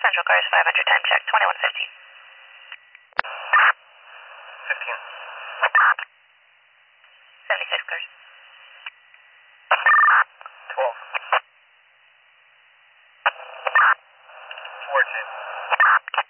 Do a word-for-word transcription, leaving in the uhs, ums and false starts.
Central cars five hundred, time check, twenty-one fifteen. fifteen. seventy-six cars. twelve. fourteen.